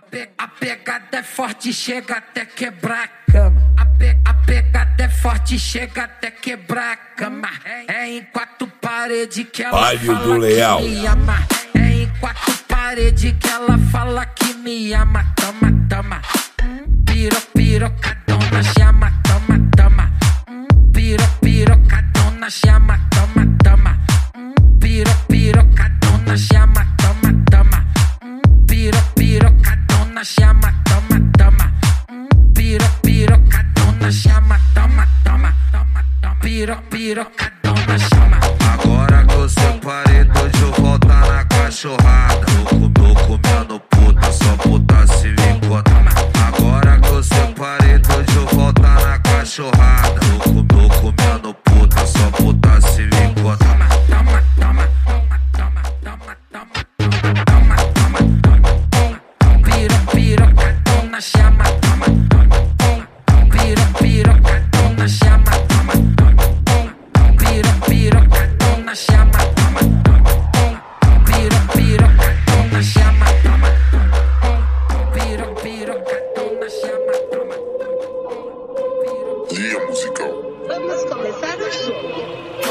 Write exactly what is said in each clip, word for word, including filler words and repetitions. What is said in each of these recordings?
pe a pegada é forte, chega até quebrar a cama. A, pe a pegada é forte, chega até quebrar a cama. É em quatro paredes que ela Baile fala do Leal. que me ama. É em quatro paredes que ela fala que me ama. Toma, toma. Piro, pirocadona, chama, toma, toma. Piro, pirocadona, chama, toma, toma. Piro, pirocadona, chama, toma, toma. Piro, pirocadona, chama, toma, toma. Piro, pirocadona, chama, toma, toma. Piro, pirocadona, chama. Agora que eu separei, tô de volta na cachorrada. Tô, tô comendo puta, só puta se me conta. Agora que eu separei, tô de volta na cachorrada. Tô, tô comendo puta, só puta se me conta. Toma, toma, toma, toma, toma, toma, toma, toma. Piro, pirocadona, chama, toma, toma. Piro, pirocadona, chama, toma, toma. Piro, pirocadona, chama, toma, toma. Piro, pirocadona, chama, toma, toma. Piro, pirocadona, chama, toma, toma. Guia musical. Vamos começar o show.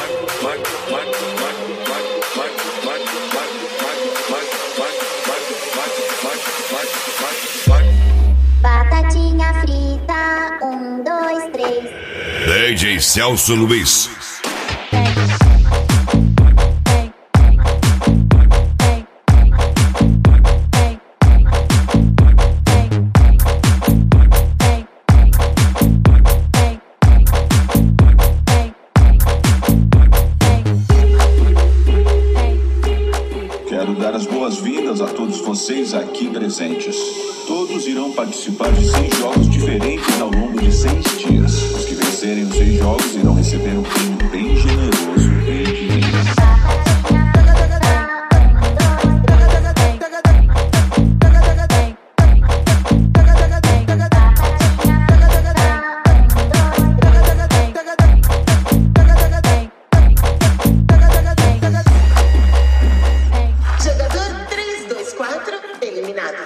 Batatinha frita, um, dois, três. D J Celso Luiz. Quero dar as boas-vindas a todos vocês aqui presentes. Todos irão participar de seis jogos diferentes ao longo de seis dias. Os que vencerem os seis jogos irão receber um prêmio bem generoso em dinheiro. Jogador três, dois, quatro, eliminado.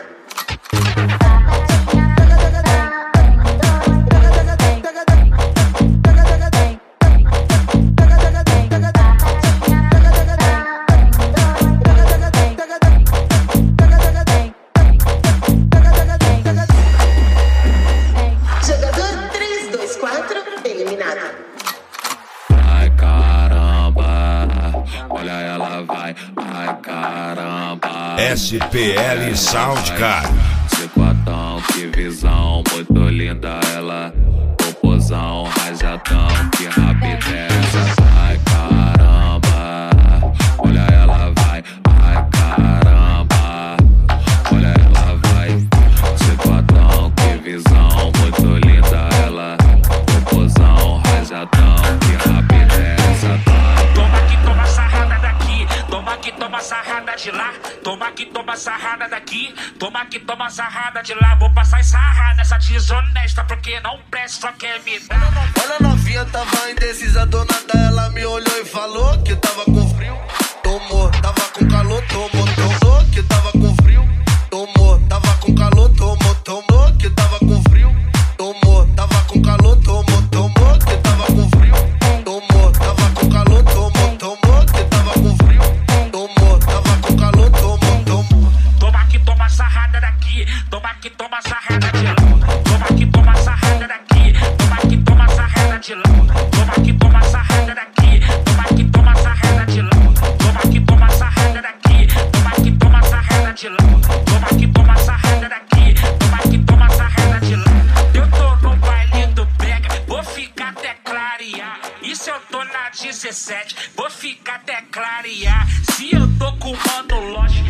Jogador três, dois, quatro, eliminado. Ai caramba, olha ela vai. Ai caramba. S P L Soundcard. Cicotão, que visão, muito linda ela. Popozão, rajadão, que rapidez. Ai caramba, olha ela vai. Ai caramba, olha ela vai. Cicotão, que visão, muito linda ela. Popozão, rajadão, que rapidez. Toma que toma sarrada daqui, toma que toma sarrada de lá. Toma que toma sarrada daqui, toma que toma sarrada de lá. Vou passar sarrada nessa desonesta, porque não presta, só quer me dar. Olha, novinha tava indecisa, do nada ela me olhou e falou que tava com frio. Tomou, tava com calor, tomou, tomou, que tava com frio. Tomou, tava com calor, tomou, tomou, que tava com frio. Tomou, tava com calor, tomou, tomou, que tava com frio. Tomou, tava com calor, tomou, tomou, que tava com frio. Tomou, tava com calor, tomou, tomou. Toma que toma sarrada daqui, toma que toma sarrada de lá. Toma que toma sarrada daqui, toma que toma sarrada de lá. Toma que toma sarrada daqui, toma que toma sarrada de lá. Toma que toma sarrada daqui, toma que toma sarrada de lá. Toma que toma sarrada daqui, toma que toma sarrada de lá. Eu tô no baile do brega, vou ficar até clarear. E se eu tô na dezessete, vou ficar até clarear. Se eu tô com o mano loja,